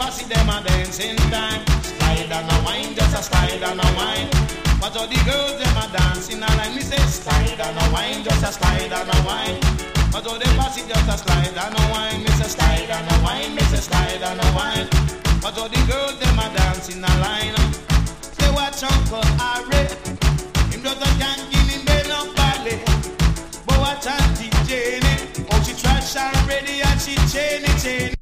posse them a dancing time. Slide and a wine, just a slide and a wine. But all the girls them a dancing a line. Me say slide and a wine, just a slide and a wine. But all the posse just a slide and a wine. Me say slide and a wine, me say slide and a wine. But all the girls them a dancing a line. Say watch Uncle Harry, him just a yanking in the no ballet. But watch Auntie Janie, oh she trash already and she chain it.